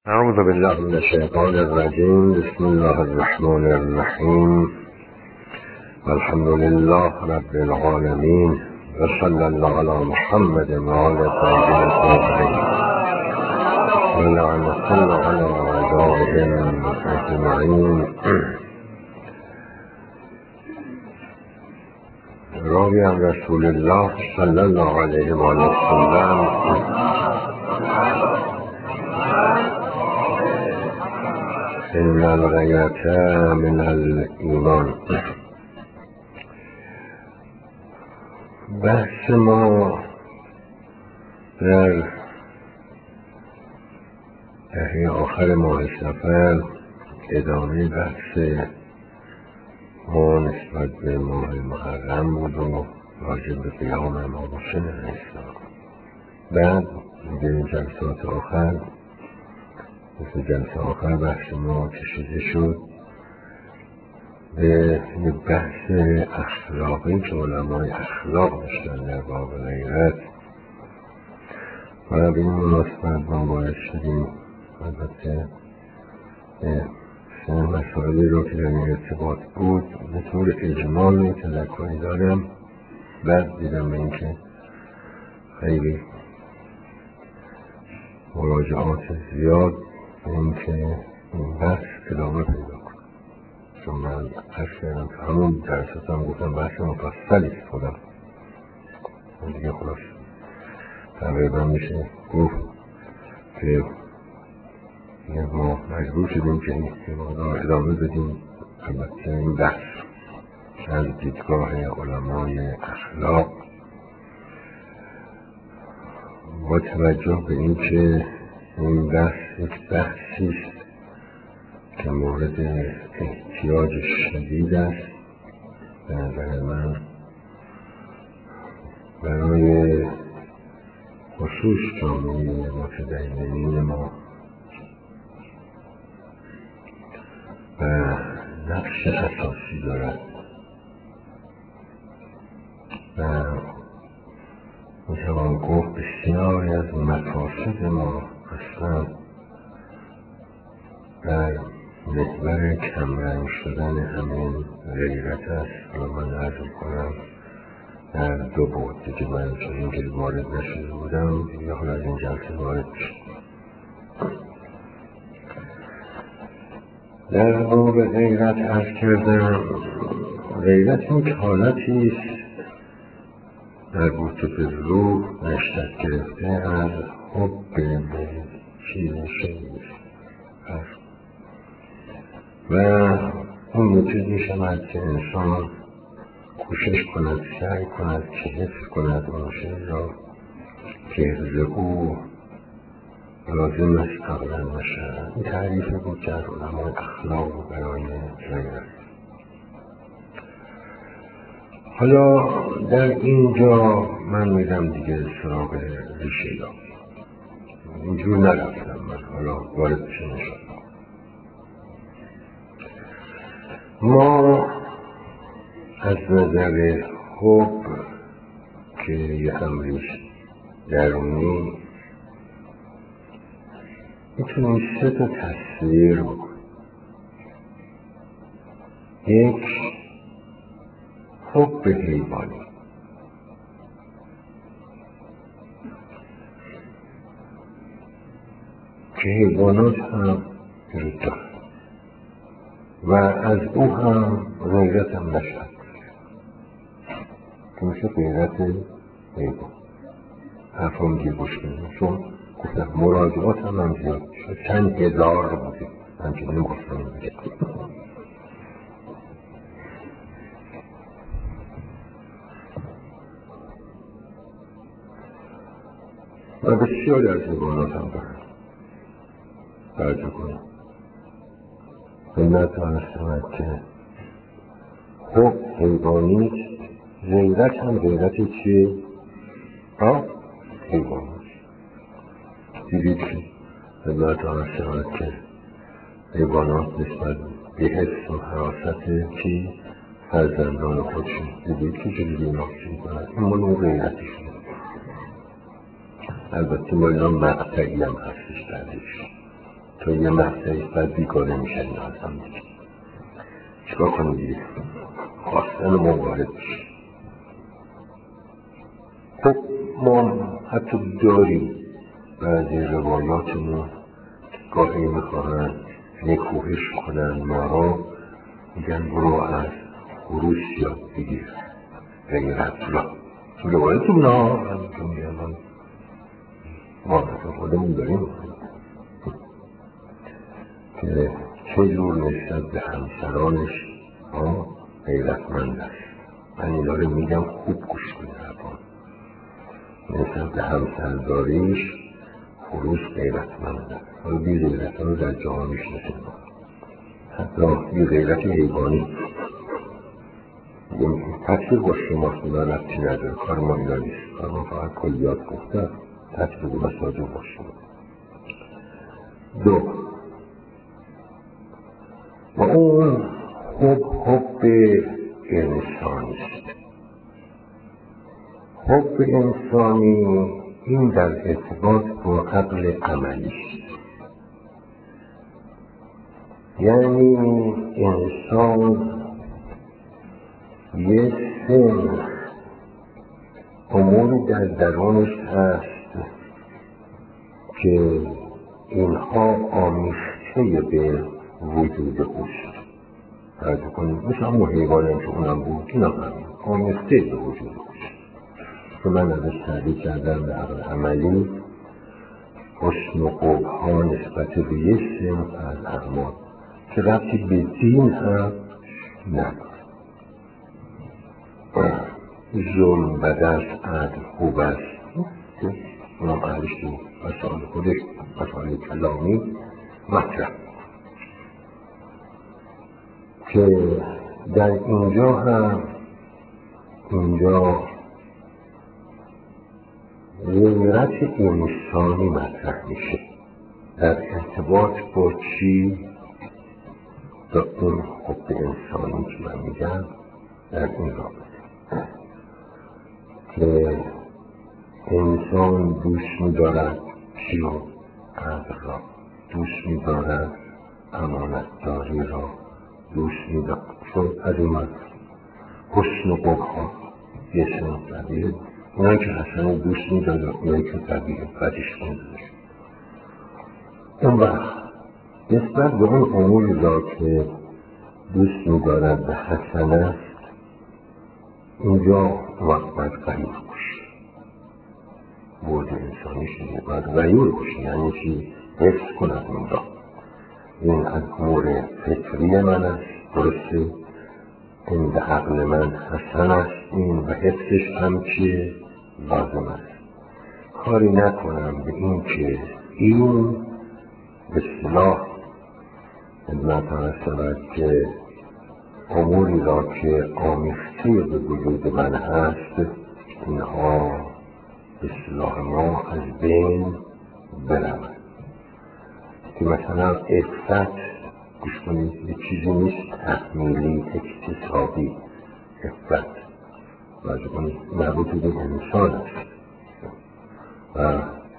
اعوذ بالله من الشیطان الرجیم. بسم الله الرحمن الرحیم. الحمد لله رب العالمین و صلی الله علی محمد و آل طیبین الطاهرین و لعنة الله علی اعدائهم اجمعین. راوی عن رسول الله صلی الله علیه و آله وسلم ان الغیرة من الایمان. بحث ما در دهه آخر ماه صفر ادامه بحث ما نسبت به ماه محرم بود و راجع به قیام امام حسین علیه السلام. بعد به جلسات آخر مثل جلسه آخر بحث ما کشیده شد به بحث اخلاقی که علمای اخلاق داشتن در باب غیرت و به این مناسبت ما باید شدیم البته سه مسائلی رو که در این ارتباط بود به طور اجمالی تذکری دارم. بعد دیدم به اینکه خیلی مراجعات زیاد به اینکه این بحث ادامه پیدا کنم، چون من عرض کردم که همون جلسات هم گفتم بحث مفصلی خودم دیگه خلاص تقریبا میشه گفت که ما مجبور شدیم که این مقدار ادامه بدیم. البته این بحث از دیدگاه علمای اخلاق با توجه به این که این بحث یک بحثی است که مورد احتیاج شدید است به نظر من برای خصوص جامعه متدینین ما و نقش اساسی دارد و میتوان گفت بسیاری از مفاسد ما اصلا در محور کمرنگ شدن همین غیرت است. و من عرض میکنم در دو بود که من چون اینکه وارد نشده بودم یا حالا از این جلسه وارد شد. در باب غیرت عرض کردم غیرت یک حالتی است مربوط به روح نشأت گرفته از حب به چیز شیء و اون موجب می شود که انسان کوشش کند، سعی کند که حفظ کند اون شیء را که حفظ او لازم است عقلا نشود. این تعریف بود که از علمای اخلاق برای غیرت. حالا در اینجا من میرم دیگه سراغ ریشه یابی. اینجور نرفتم من، حالا وارد بشم انشاءالله. ما از نظر حب که یه امریش درونی میتونیم سه تا تصویر بکنیم. یک حب حیوانی که حیوانات هم وجود دارن و از او هم غیرت هم نشد که میشه غیرت حیوان. حرفم دیگه گوش کنیم چون گفتم مراجعات هم زیاد شد، چند هزار بودیم همچنین گفتم دیگه. و بسیاری از حیوانات هم دارن. توجه کنیم خدمت هستم که حب حیوانی غیرت هم غیرت چیه؟ حیوانی. دیدید که خدمت هستم که حیوانات نسبت به حس و حراست که فرزندان خودشون دیدید که جلوی ناسی کنند. این منو غیرتی شده. البته ما اینا مقطعی هم هستش بعدش تا یه محضه بعد بیگانه میشن از هم دیگه. چیکار کنیم دیگه؟ خواستن ما وارد بشه. خب ما حتی داریم بعضی روایاتمون گاهی میخواهند نکوهش کنن ما را، میگن برو از خروس یاد بگیر غیرت را. روایتمون ها همینطور میگن ما مثل خودمون داریم که چه جور نسبت به همسرانش غیرتمند است. من این داره میگم خوب گوش کنید. نسبت به همسرداریش خروس غیرتمند است. حالا بی غیرت ها رو در جهان میشناسیم، حتی بی غیرت حیوانی. تقصیر با شماست، اونا ربطی نداره، کار ما اینا نیست، کار ما فقط کلیات گفته، تقصیر و مساجه با شما. دو، و اون حب انسانی است. حب انسانی این در ارتباط با عقل عملی است. یعنی انسان یه سن اموری در درونش هست که اینها آمیخته به وجود اوست. فرض کنید مثل همون حیوانی که اونم بود، این هم آمیخته به وجود اوست که من ازش تعریف کردم به عقل عملی، حسن و قبح‌ها نسبت به یک صنف از اعمال که ربطی به دین هم نداره. ظلم بد است، عدل خوب است، اونم عقلش تو مسائل خودش، مسائل کلامی مطرح که در اینجا هم غیرت انسانی مطرح میشه در ارتباط با چی؟ با اون حب انسانی که من میگم در این رابطه که انسان دوست می‌دارد چی رو؟ عقل را دوست می‌دارد، امانتداری را دوست می‌دارد. چون از اومد حسن و قبح‌ها یه سن طبیعه، اونایی که حسن دوست می‌دارد، اونایی که طبیعه بدش می‌دارد. اون وقت نسبت به اون اموری را که دوست می‌دارد به حسن است، اینجا وقت باید غیور باشه. بود انسانی شده باید غیور باشه. یعنی چی؟ حفظ کند این را. این از امور فطری من است، درسته؟ این به عقل من حسن است این و حفظش هم چیه؟ لازم است. کاری نکنم به این که این به اصطلاح خدمت عرض شود که اموری را که آمیخته به وجود من هست، اینها به اصطلاح ما از بین برود. که مثلا عفت گوش کنید یه چیزی نیست تحمیلی اکتسابی. عفت باید کنید مربوط به انسان است و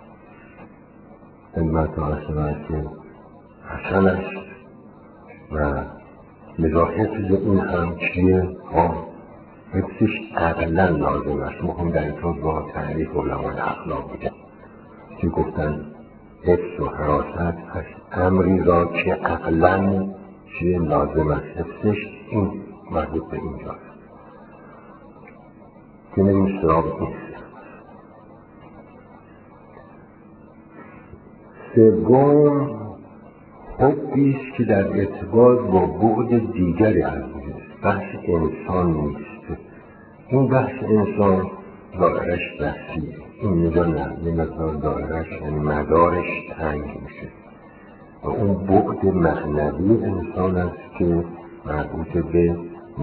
خدمت عرض شود که حسن است و لذا حفظ این هم چیه؟ حفظش عقلا لازم است. ما هم در اینطور با تعریف علمای اخلاق بودیم که گفتن حفظ و حراست از امری را که عقلا چیه لازم است حفظش، این مربوط به اینجاست که نمیم سراغ این. سوم حبیست که در ارتباط با بعد دیگری از وجود است. بحث انسان نیست. این بحث انسان دایرش وسیعه، این نجا نه، یه مقدار دایرش یعنی مدارش تنگ میشه و اون بعد معنوی انسان است که مربوط به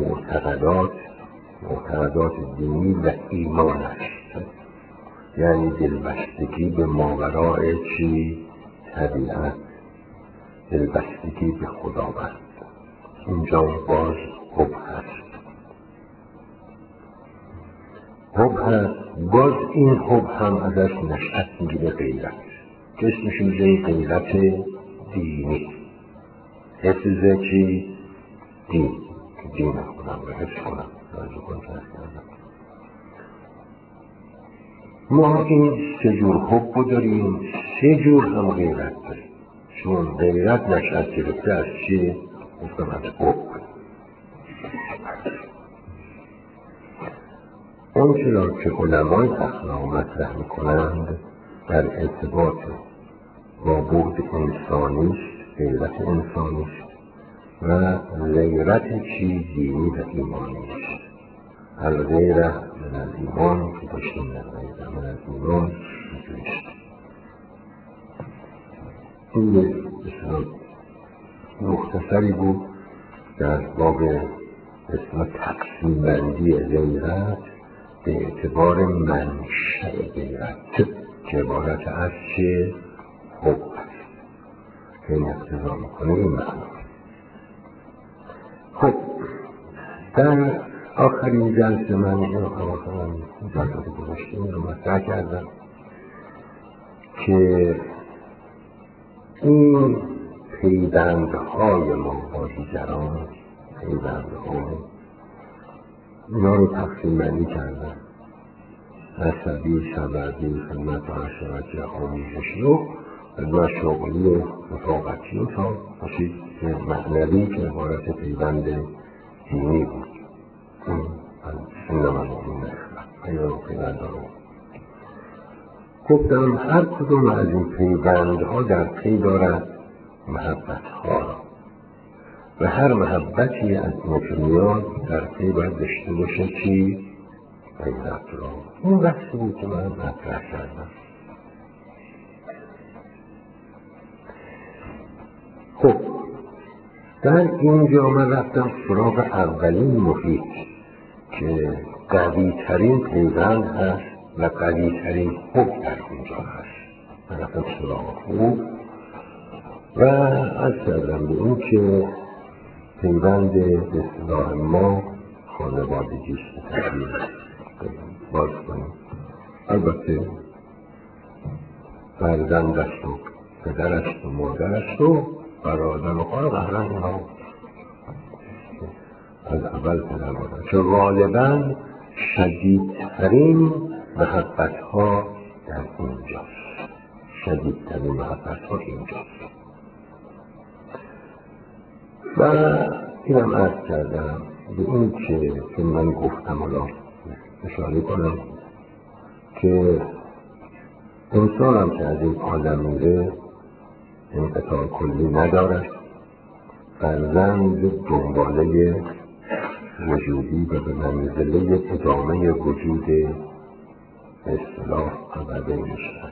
معتقدات دینی و ایمان است. یعنی دلبستگی به ماوراء چی؟ طبیعت، دلبستگی به خداوند. اینجا باز حب هست. باز این حب هم ازش نشأت میگیره غیرت که اسمش میگه غیرت دینی. حفظ چی؟ دین. دین خودم رو حفظ کنم. ما این 3 جور حب داریم، 3 جور هم غیرت داریم. چون غیرت نشأت گرفته از چی؟ گفتم از حب. اون چرا که علمای اخلاق مطرح میکنند در ارتباط با بعد انسانیست، غیرت انسانیست و غیرت چی؟ دینی و ایمانیست. الغیره من الایمان که داشتیم الغیره من الایمان میتونیست. این مختصری بود در باب تقسیم بندی غیرت به اعتبار منشأ غیرت که عبارت از چه؟ حب است که این اقتضا میکنه این معنی. خب در آخرین جلسه من جلسات گذشته رو مطرح کردم که این پیوندهای ما با دیگران، پیوندهای اینا رو تقسیم بندی کردن: عصبی، سببی، خدمت و حشرتی، آمیزشی و خدمت شغلی و رفاقتی و تا باشید معنوی که عبارت پیوند دینی بود. این نمانامون اخلاق اینا پیوند ها رو گفتم هر کدوم از این پیوندها در پی دارد محبت ها را و هر محبتی از این که میاد در پی باید داشته باشه چی؟ غیرت را. این بحثی بود که من مطرح کردم. خب در اینجا من رفتم سراغ اولین محیط که قوی ترین پیوند هست و قوی ترین حب در اینجا هست. من رفتم سراغ حب و از کردم به این که پیوند به اصطلاح ما خانوادگیست که تغییر باز کنیم. البته فرزند است و پدر است و مادر است و برادر و خواهر قهرن اینها از اول پدر مادر که غالبا شدیدترین محبت ها در اینجاست. شدیدترین محبت ها اینجاست و اینم عرض کردم به این که من گفتم حالا اشاره کنم که انسان هم که از این عالم میره انقطاع کلی ندارد. فرزند دنباله وجودی و به منزله ادامه وجود به اصطلاح ابدی میشه.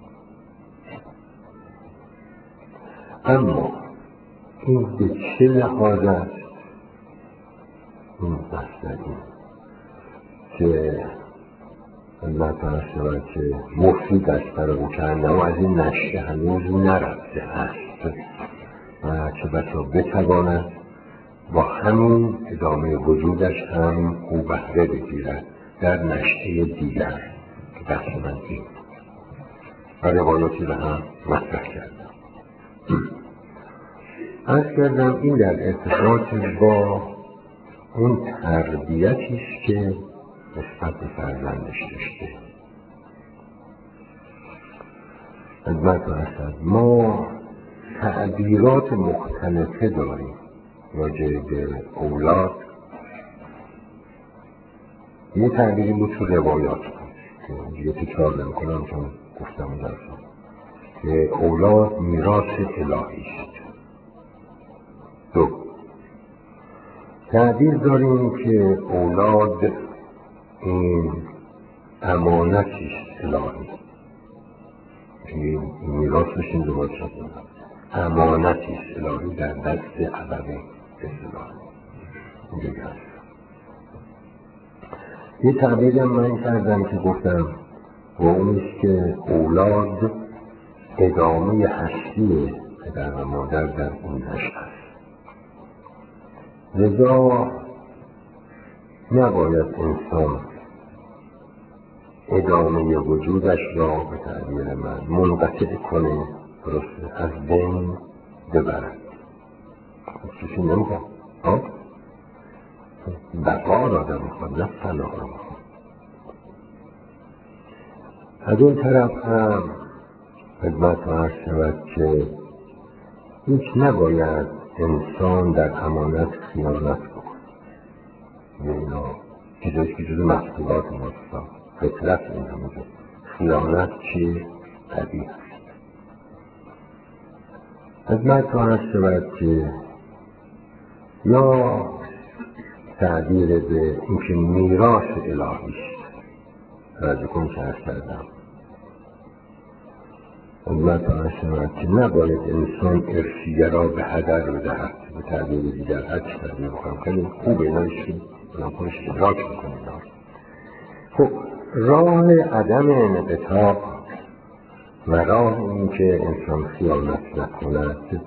اما این به چه لحاظ است؟ این بحثی که الله تعالی شود که مفید است برای کنده و از این نشته هنوز نرفته است و که بسا بتواند با همین ادامه وجودش هم او بهره بگیرد در نشته دیگر که بحث من این و روایاتی به هم مطرح کردم. عرض کردم این در ارتباط با اون تربیتیست که نسبت به فرزندش داشته. خدمت هستند ما تعبیرات مختلفه داریم راجع به اولاد. یه تعبیری بود تو روایات که یه تکرار نمی‌کنم چون گفتم درسته که اولاد میراث الهی است. دو تعبیر داریم که اولاد این امانتی است الهی. این میراث بشین دوباره شد امانتی است الهی در دست ابدی الهی. اینجوری هست. یه تعبیری هم من کردم که گفتم و اون است که اولاد ادامه هستی پدر و مادر در اون نشأه است. لذا نباید انسان ادامه وجودش را به تعبیر من منقطع کنه، درسته، از بین ببرد. چیزی نمیخواد، بقا را در میخواد، نه فنا را میخواد. از این طرف هم خدمت عرض شود که هیچ نباید انسان در امانت خیانت بکن. اینا چیزایی که جز محصولات ماست، فطرت این همونجا. خیانت چیه؟ طبیعی است. خدمت عرض شود که یا تعبیر به اینکه میراث الهی است. توجه کن که عرض کردم خدمت عرض شود که نباید انسان ارثیه را به هدر بدهد. به تعبیر دیگر هر چی تعبیر بکنم خیلی خوب اینایش که بنام کنش ادراک میکنیم. خب راه عدم انقطاع و راه این که انسان خیانت نکند،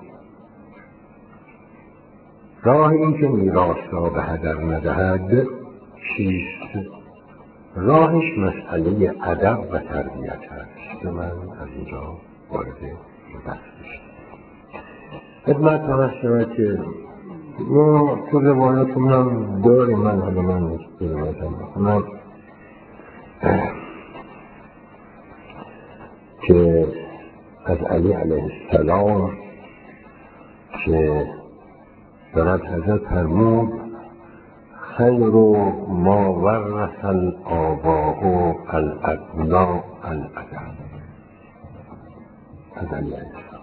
راه این که میراث را به هدر ندهد چیست؟ راهش مسئله ادب و تربیت است. من از اینجا وارد بحث بشم. خدمت عرض شود که ما تو روایاتمون هم داریم. من روایاتم بخونم که از علی علیه السلام که دارد حضرت فرمود خیر ما ورث الآباء الابناء الادب. از علی علیه السلام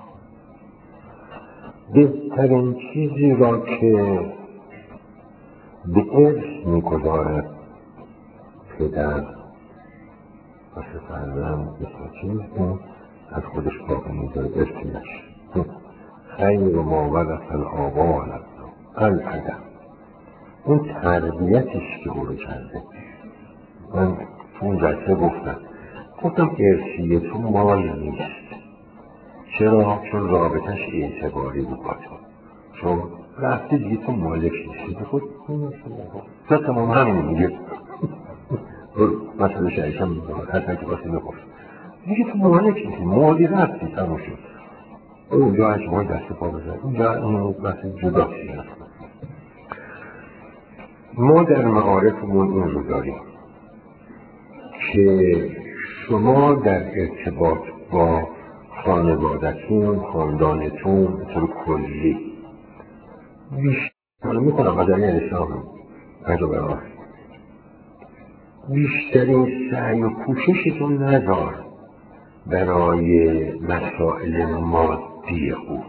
بهترین چیزی را که به ارث میگذارد پدر و فرزند مثل چیز از خودش باقی میذاره، ارثی نشه. خیر ما ورث الآباء الادب، اون تربیتش که او رو کرده. من تو اون جلسه گفتم ارثیه تو مال نیست. چرا؟ چون رابطش اعتباری بود با تو، چون رفته دیگه تو مالک نیستی. خود تا تمام همین میگه مثلا شایشم حتی که باسی نگفت دیگه تو مالک نیستی، مالی رفتی تمام شد. اونجا اجماعی دست پا بزن، اینجا این بحث جدا شد. ما در معارفمون این رو داریم که شما در ارتباط با خانوادتون، خاندانتون به طور کلی بیشتر میکنم قدر اسلام بیشترین سعی و کوششتون نذار برای مسائل مادی او.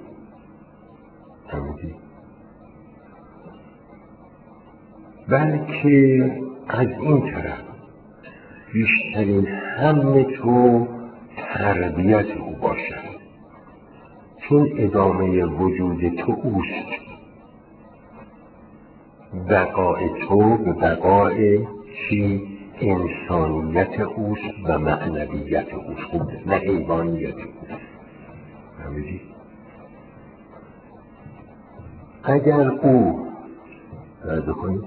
بلکه از این طرف بیشترین هم تو تربیت او باشد، چون ادامه وجود تو اوست. بقای تو به بقای چی؟ انسانیت اوست و معنویت اوست، خوب نه حیوانیت اوست. همینی اگر او رد کنید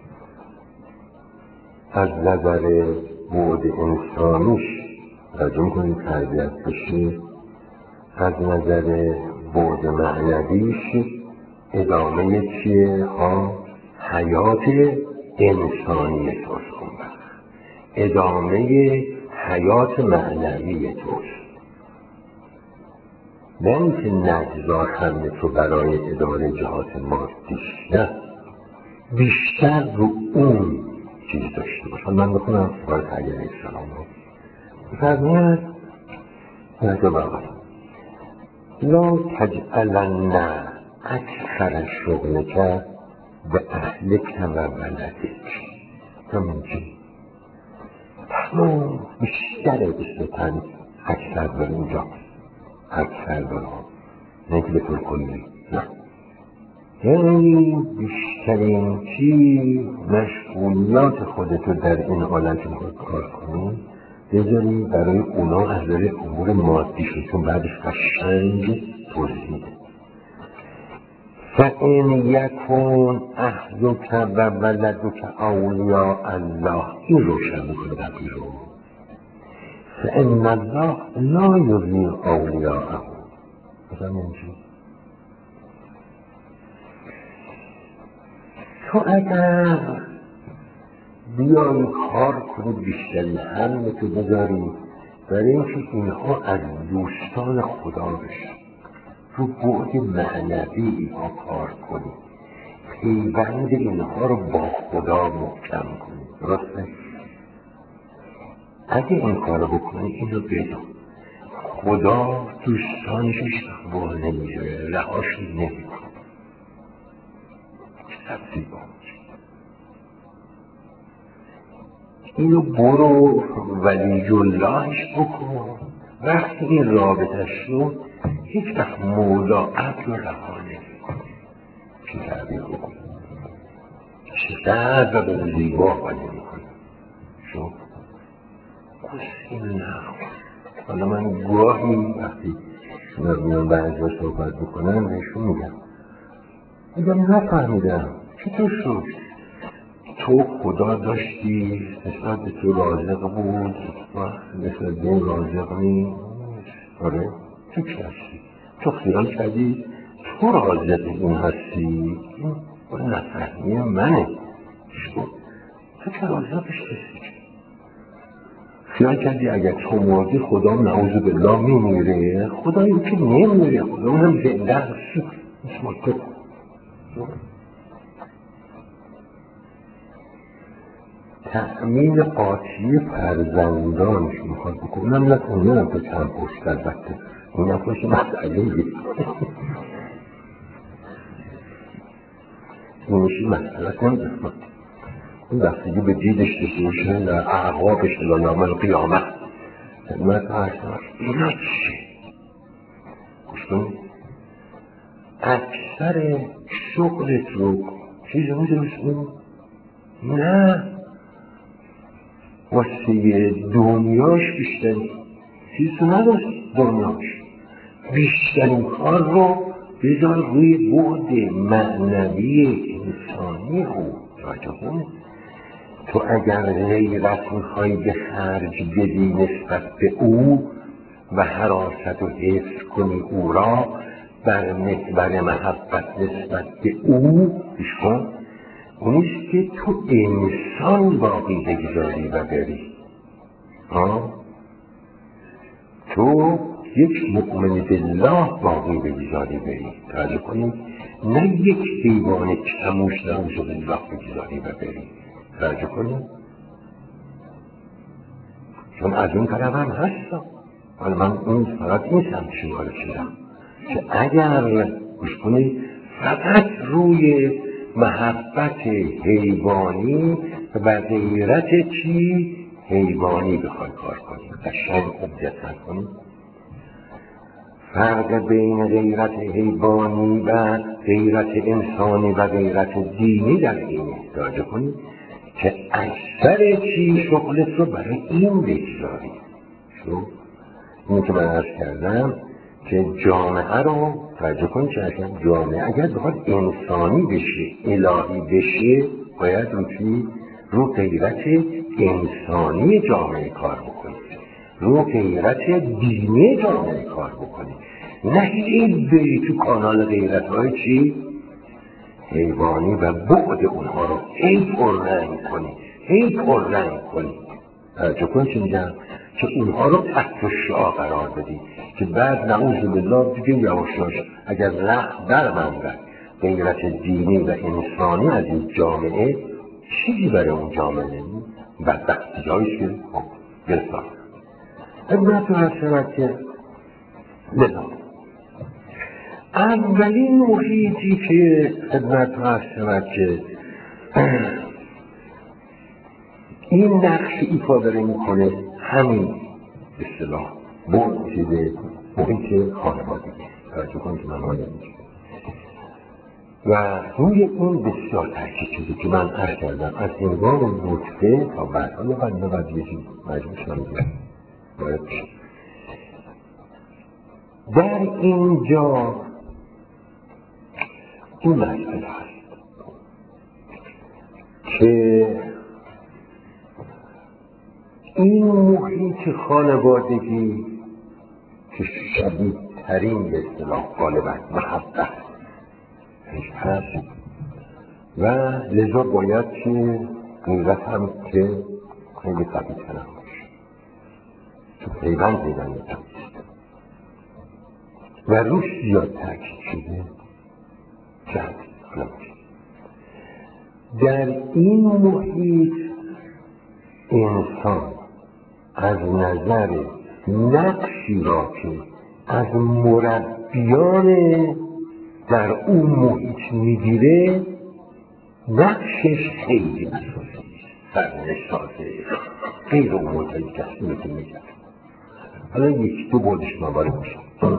از نظر بعد انسانیش رجوع کنید تربیت بشه، از نظر بعد معنویش ادامه چیه؟ حیات انسانی توست، ادامه حیات معنوی توست. نه اینکه نگذار همه تو برای اداره جهات مادیش، نه، بیشتر رو اون چیز داشته باشه. من بخونم سوال علیه السلام رو فرمود نجا بقید لا تجعلن اکثر شغلک به اهلک و ولدک. همین چی؟ تمام بیشتر اسمتن اکثر بر اینجا، اکثر بر ها، نه که به طور کلی، نه، یعنی بیشترین چی مشغولیات خودتو در این عالم که میخواد کار کنی بذاری برای اونا از داره امور مادی شد، چون بعدش قشنگ توضیح. فَإِنْ يَكُنْ أَهْلُكَ وَوَلَدُكَ أَوْلِيَاءَ الله، این روشن میکنه بقیه رو. فَإِنَّ اللَّهَ لَا يُضِيعُ أَوْلِيَاءَهُ. مثلا اینجی تو اگر بیایی کار کنی بیشتری همه تو بذاری برای اینکه اینها از دوستان خدا بشن، رو بعد معنوی اینها کار کنی، پیوند اینها رو با خدا محکم کنی. درسته؟ اگه این کار رو بکنی اینو بدون خدا دوستانش اشتباه نمیره، رهاشون نمیکنه. چقدر زیبا اینو برو ولی اللهش بکن. وقتی این رابطه شد هیچ وقت مولا عبد رو رها نمیکنه. چه تعبیر بکن، چقدر به زیبا بانی میکنه. شد کسی نه. حالا من گاهی وقتی میان بعضی ها صحبت بکنم بهشون میگم نفهمیدم چطور شد تو خدا داشتی نسبت به تو رازق بود نسبت به این رازق نیست؟ آره تو چی هستی؟ تو خیال کردی تو رازق این هستی؟ این نفهمی منه. شد تو که رازقش هستی. خیال کردی اگر تو مردی خدا نعوذ بالله میمیره؟ خدایی که نمیمیره، خدا هم زنده هستی اسم تأمین قاطی فرزندانش میخواد بکنم نکنم تو چند پشت البته این نفاش مسئله اینشی مسئله نمیدونم این وقتی به دیدش دستوشه در اعقابش الان القیامت خدمت هستم اینا چیه؟ گوش کنید اکثر شغلت رو چیز رو درست کنید؟ نه واسه دنیاش بیشتری چیز رو نداشت. دنیاش بیشترین کار رو بذار روی بعد معنوی انسانی او. تو اگر غیرت میخوای به خرج بدی نسبت به او و حراست و حفظ کنی او را بر محبت نسبت به او بشکن اونیست که تو انسان باقی بگذاری و بری. تو یک مؤمن بالله باقی بگذاری بری. توجه کنید نه یک حیوان کموش نعوذ بالله بگذاری و بری. توجه کنید چون از اون طرف هم هستم. حالا من اون فقط این سمت شما رو چیدم که اگر گوش کنید فقط روی محبت حیوانی و غیرت چی حیوانی بخوای کار کنی قشنگ عبدت نکنی. فرق بین غیرت حیوانی و غیرت انسانی و غیرت دینی در اینه. توجه کنید که اکثر چی شغلت رو برای این بگذاری. این که من عرض کردم که جامعه رو توجه کنید که جامعه اگر بخواد انسانی بشه الهی بشه باید رو غیرت انسانی جامعه کار بکنید، رو غیرت دینی جامعه کار بکنید، نه این بری تو کانال غیرت های چی حیوانی و بعد اونها رو هی پررنگ کنی. توجه کنید چه میگم که اونها رو تحت شعا قرار بدی که بعد نعوذ بالله دیگه یواشاش اگر رخ درماند غیرت دینی و انسانی از این جامعه چیزی برای اون جامعه نمید بدبختی هایش که گرفتار. خدمت رو هست که اولین محیطی که خدمت رو هست که این نقش ایفا داره میکنه همین اصطلاح محیط خانوادگی. توجه کنید که من حالا و روی این بسیار تاکید شده که من عرض کردم از هنگام نطفه تا بعدها یا بعد یه چیز مجموع شدم باید بشه. در اینجا این مسئله هست که این محیط خانوادگی که شدید ترین به اصطلاح غالبا محبت هست و لذا باید که غیرت هم که خیلی قوی ترم باشه، تو پیوند پیدا میتونست و روش زیاد تاکید شده جدید. در این محیط انسان از نظر نقشی را که از مربیان در اون محیط میگیره نقشش خیلی اساسی سرنشازه غیر اون محیطی کسی میتونه میگرد. حالا یک دو بردش موارد میشه.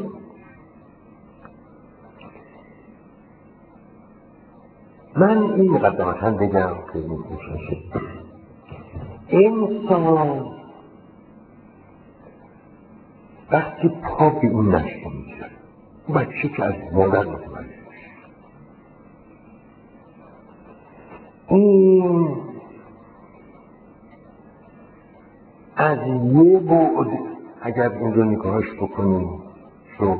من این مقدمتا بگم که انسان وقتی پا به این نشته میگذاره بچه که از مادر متولد میشه، این از یه بعد اگر این رو نگاهش بکنیم شو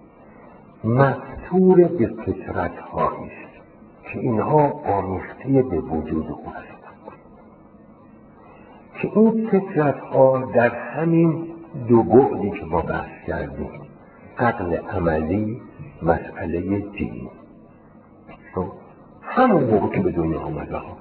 مفتور به فطرت هاییست که اینها آمیخته به وجود او هستند، که این فطرت ها در همین دو بعدی که ما بحث کردیم، عقل عملی، مسئله دینی، همون موقع که به دنیا آمده ها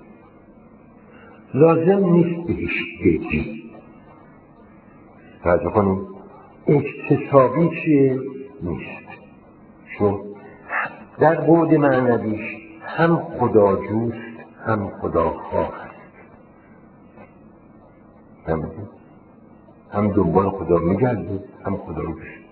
لازم نیست بهش بگی توجه کنیم اکتسابی چیه نیست، چون در بعد معنویش هم خداجوست هم خداخواه است، هم دنبال خدا میگرده هم خدا رو بشید.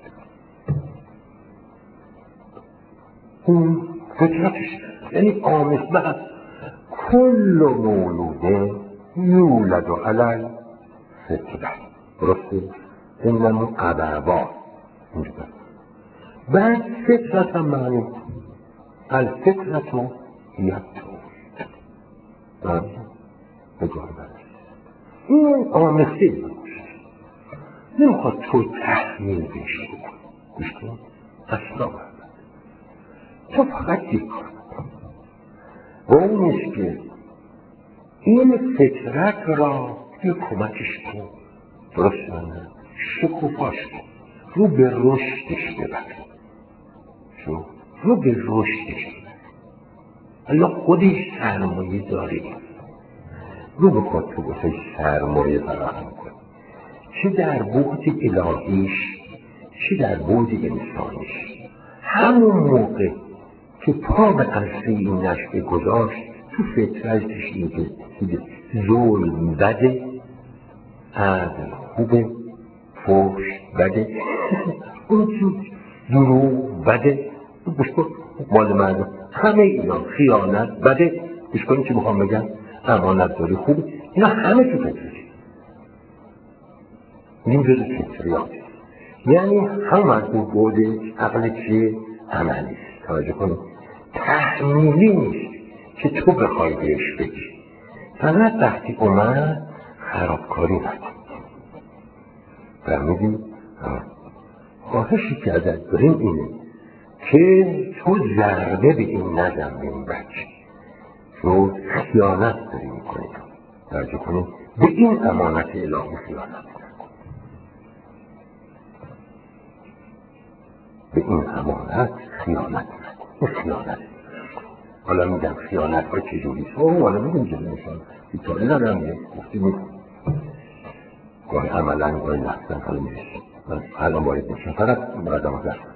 اون فطرتش یعنی آمثله هست. کل مولوده یولد و علل فطره، درسته؟ اینمون ابوا اینجا بعد فطرت هم معنی الفطرت رو یکتون بگاه برد این آمثله نمیخواد تو تحمیل بشی گوش کن اصلا تو فقط یک کار و اون نیست که این فطرت را یه کمکش کن، درست نه شکوفاش کن، رو به رشدش ببر، رو به رشدش ببر. حالا خودش سرمایه داره، رو بخواد تو بسه سرمایه فراهم کن، چه در بعد الهیش چه در بعد انسانیش. همون موقع که پا به عرصه این نشأه گذاشت تو فطرتش این که ظلم بده، عدل خوبه، فحش بده، اون چیز دروغ بده، مال مردم همه اینا، خیانت بده، گوش کنید چی میخوام بگم، امانت داری خوبه، اینا همه تو فطرتی، این جز فطریات، یعنی هم از اون بود عقل چیه عملی. توجه کنید تحمیلی نیست که تو بخوای بهش بگی، فقط وقتی اومد خرابکاری نکن. فهمیدی؟ خواهشی که ازت داریم اینه که تو ضربه به این نزن به این بچه، تو خیانت داری میکنی. توجه کنید به این امانت الهی خیانت نکن، به این امانت خیانت نکن، خیانت. حالا میگم خیانت ها چجوری است، حالا میگم جلوشان بیتاری ندارم یه گفتی میکنم گاهی عملا گاهی نفتن. حالا میرسیم من الان باید میشم فقط بعدم ها دارم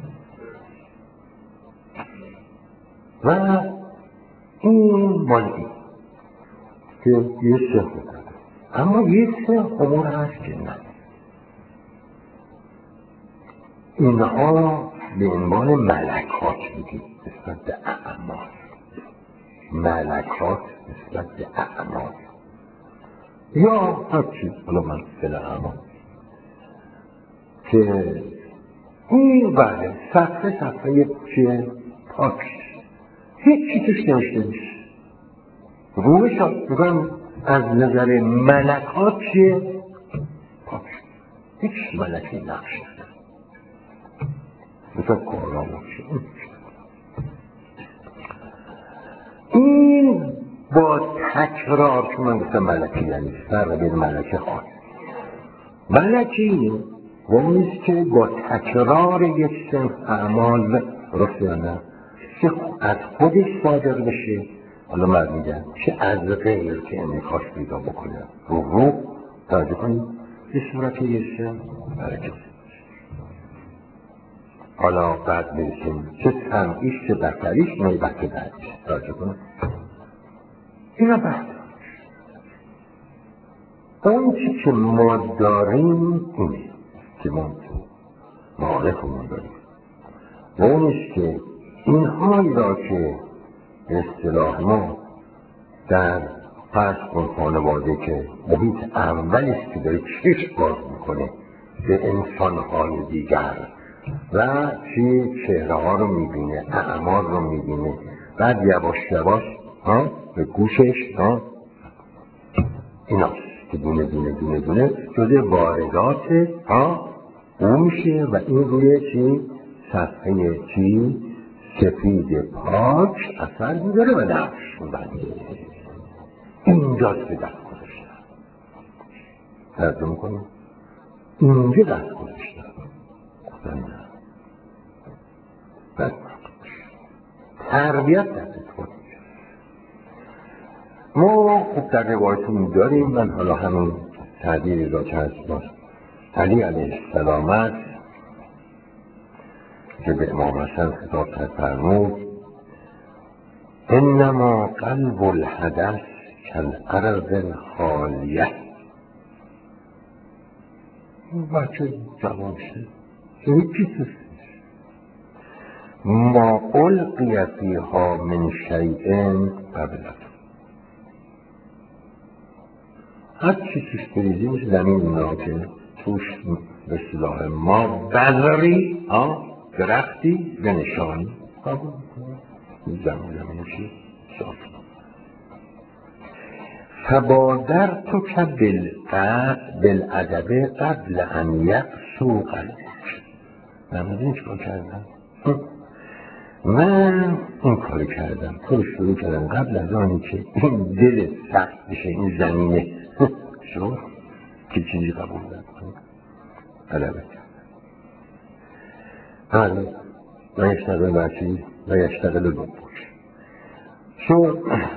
و این مالی که یه سه بکنه، اما یه سه امور هست که نه، اینها به عنوان ملکات میگیم نسبت به اعمال، ملکات نسبت به اعمال یا هرچی، حالا من فعلا اعمال که این بله صفحه چیه پاک، هیچی توش نوشته نیست، روش میگم از نظر ملکات چیه پاک، هیچ ملکی نقش نداره، مثل قرآن چیه. این با تکرار، که من گفتم ملکی یعنی فرق بین ملکی خاص. ملکی نیست که با تکرار یک سنف اعمال رفت یا نه چه از خودش صادر بشه، حالا من میگم چه از غیر که انعکاس پیدا بکنه رو توجه کنید به صورت یک سنف ملکی. حالا بعد برسیم چه سمعیش چه بسریش نوبت بعدش توجه کنید. اینا بعد اون چی که ما داریم اینه که ما معارفمون داریم و اونیست که اینهایی را که اصطلاح ما در فرض کن خانواده که محیط اولیست که داره چشم باز میکنه به انسانهای دیگر و چهره ها رو میبینه، اعمال رو میبینه، بعد یواش یواش به گوشش ایناست که دونه دونه دونه دونه جزء واردات او میشه و این روی چی؟ صفحه چی؟ سفید پاک اثر میداره و نقش میبنده. اینجاست که دست گذاشتن. ترجمه کنیم اینجا دست گذاشتن. تربیت دست خود. ما خوب در روایتون داریم، من حالا همون تعبیری را که هست باز علی علیه السلام است که به امام حسن خطاب کرد فرمود انما قلب الحدث کالارض الخالیه. بچه جوان شد هیچی سست ما القی فیها من شیء قبلت. هر چی توش بریزی میشه زمین اونا که توش به اصطلاح ما بذری درختی به نشانی قبول میکنه زمین میشه صاف. فبادرت که بالادب قبل ان یقسو قلبک. نمیدونی چیکار کردم؟ من این کاری کردم، تو شروع کردم قبل از آنی که این دل سخت بشه، این زمینه شو که چیزی قبول نکنه غلبه کردم. حالا و یشتغل برچی و یشتغل بپوش شو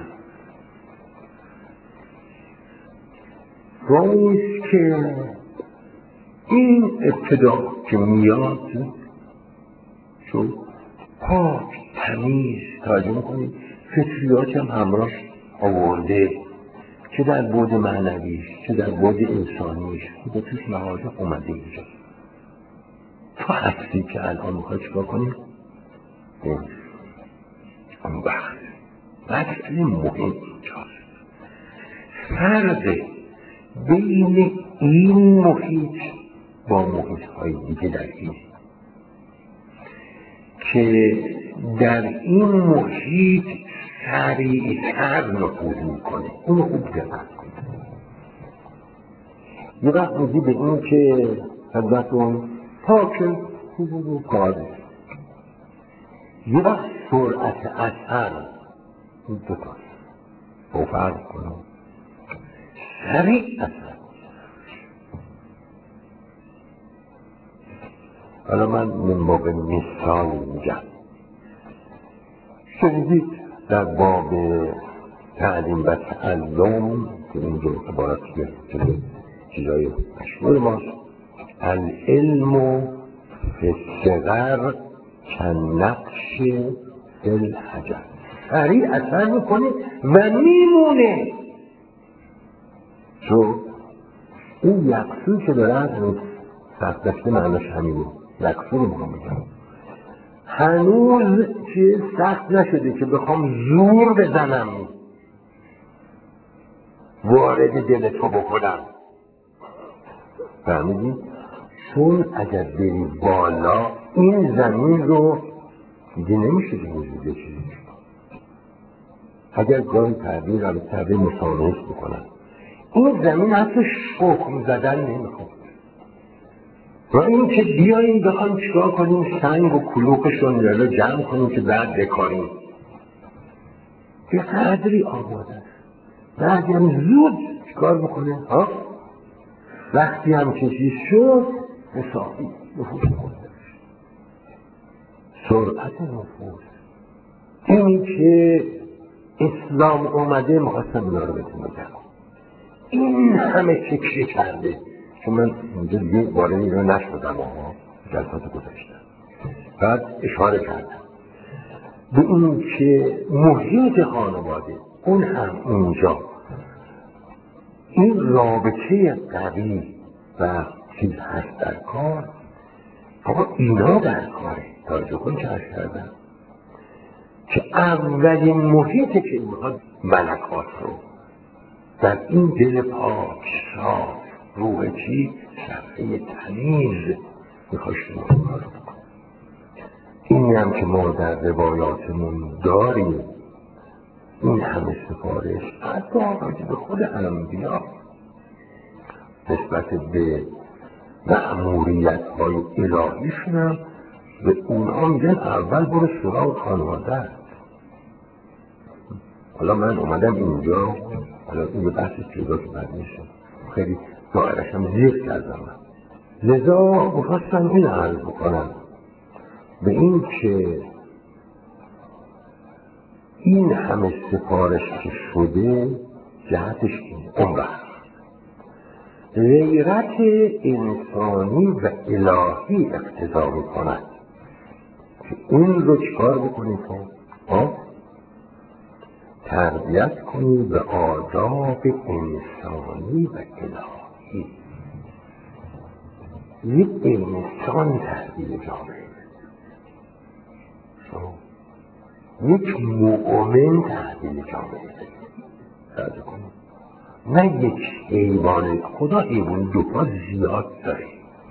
رایست که این ابتدا که میاد شو پاک تمیز توجه میکنید فطریات هم همراش آورده، چه در بعد معنویش چه در بعد انسانیش که توش نهاده اومده اینجا. تو هستی که الان میخوای چیکار کنی؟ اون وقت مسئله مهم اینجاست. فرق بین این محیط با محیط های دیگه در اینه که در این محیط سریعتر نفوذ میکنه. اونو خوب دقت کنه. یه وقت میگی به این که حضرتون پاکه خوب کاره، یه وقت سرعت اثر این دوتاست با فرق کنه سریع اثر. حالا من موقع مثال میگم. شنیدید در باب تعلیم و تعلم که اینجا عبارت که چیزای مشهور ماست العلم فی الصغر کالنقش فی الحجر. سریع اثر میکنه و میمونه. چون این یقصوی که دارن سخت داشته معناش همینه. یقصو رو میخوام بگم هنوز چیز سخت نشده که بخوام زور بزنم وارد دل تو بکنم. فهمیدی؟ چون اگر بری بالا این زمین رو دیگه نمیشه که وجوده چیزی. اگر گاهی تعبیر مسامحه بکنم این زمین حتی شخم زدن نمیخواد و این که بیاییم بخوایم چیکار کنیم سنگ و کلوخشون رو جمع کنیم که بعد بکاریم به قدری آماده است. بعد هم زود چیکار بکنه؟ وقتی هم که چیز شد حسابی نفوذ کنه. سرعت نفوذ. اینی که اسلام اومده میخواستم اینا رو بهتون بگم. این همه فکر کرده، چون من اونجا دیگه وارد اینا نشدم، جلسات گذاشتم، بعد اشاره کردم به این که محیط خانواده اون هم اونجا این رابطه قوی و چیز هست در کار. آقا اینا در کاره. توجه کن چه هست کردم که اولین محیطه که میخواد ملکات رو در این دل پاک صاف روح چی صفحه تمیز میخواد شما رو بکنه. این هم که ما در روایاتمون داریم، این همه سفارش حتی راجع به خود انبیا نسبت به مأموریت های الهیشون هم به اونها میگن اول برو سراغ خانواده. حالا من اومدم اینجا، حالا این بحث جدا که بعد میشه خیلی دائرشم زیر کردم، لذا بخواستم این عرض بکنم به این که این همه سفارش که شده جهتش این عمره غیرت انسانی و الهی اقتضا میکند که این رو چکار بکنید؟ تربیت کنید به آداب انسانی و الهی. یک انسان تحویل جامعه، یک مؤمن تحویل جامعه تربیت کنید، نه یک حیوان. خدا حیوان دو پا زیاد داره.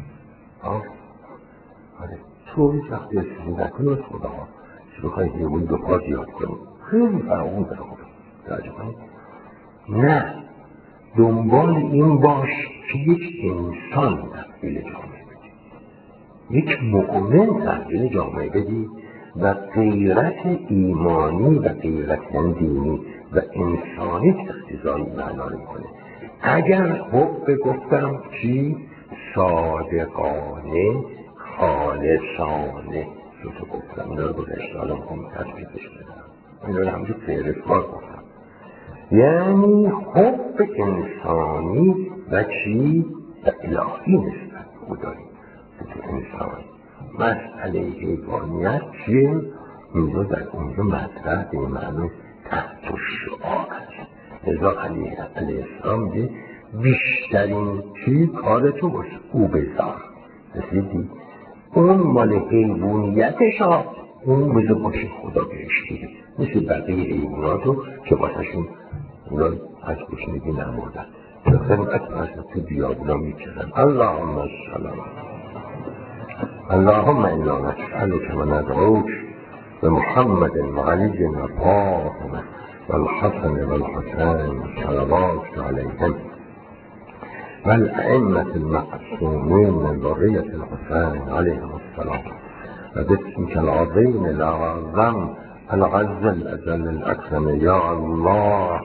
تو هیچ وقتی استفاده نکنی از خدا چی بخوای حیوان دو پا زیاد کنی؟ خیلی فرقون داره. توجه کنید، نه، دنبال این باش که یک انسان تحویل جامعه بدی، یک مؤمن تحویل جامعه بدی و غیرت ایمانی و غیرت دینی و انسانی اقتضایی معنا میکنه. اگر حب گفتم چی؟ صادقانه خالصانه تو گفتم، اینا رو گذاشته، حالا میخوام تثبیتش بدم، اینا رو همونجور فهرستوار گفتم. یعنی حب انسانی و چی؟ و الهی نسبت او داریم تو انسان. مسئله حیوانیت چیه؟ اینجا در اونجا مطرح به معنی تحت شعار است. لذا علیه السلام میگه بیشترین چی کارتو باشه او بذار. رسیدی؟ اون مال حیوانیتش ها، اون بذار باشه خدا بهش دیگه، مثل بقیه حیواناتو که باششون اونا از گشنگی نمردن، به خدمت تو بیابونا میکردن. اللهم السلام. اللهم انا نسألك و ندعوك بمحمد وعلي وفاطمة والحسن والحسين صلوات عليهم والأئمة المعصومين من ذرية الحسين عليهم السلام وباسمك العظيم الأعظم العز الأجل الأكرم يا الله.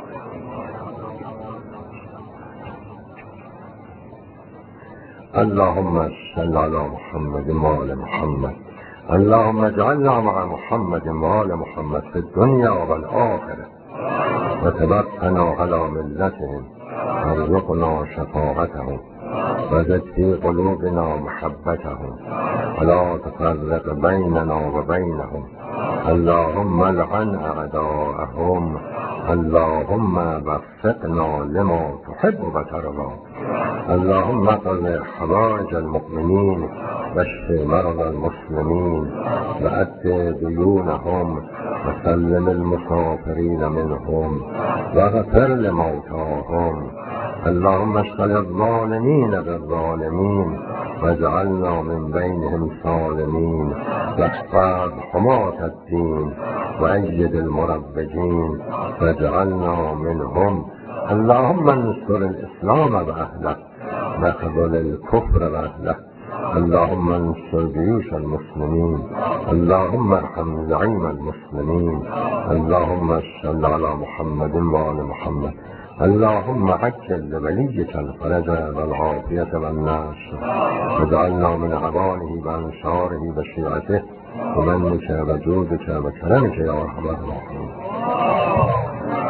اللهم صل على محمد وآل محمد. اللهم اجعلنا مع محمد وآل محمد في الدنيا والآخرة وتبقنا على ملتهم وارزقنا شفاعتهم وزد في قلوبنا محبتهم ولا تفرق بيننا وبينهم. اللهم لعن أعداءهم. اللهم وفقنا لما تحب وترضى. اللهم اقض حوائج المؤمنين واشف مرضى المسلمين وأد ديونهم وسلم المسافرين منهم واغفر لموتاهم. اللهم اشغل الظالمين بالظالمين واجعلنا من بينهم سالمين واحفظ حماة الدين وأيد المربجين واجعلنا منهم. اللهم انصر الإسلام وأهله واخذل الكفر وأهله اللهم انصر جيوش المسلمين، اللهم ارحم زعيم المسلمين، اللهم صل على محمد وآل محمد. اللهم عجل لوليك الفرج والعافية والنصر، واجعلنا من عوانه وانصاره وشيعته ومنك وجودك وكرمك يا ارحم الراحمين.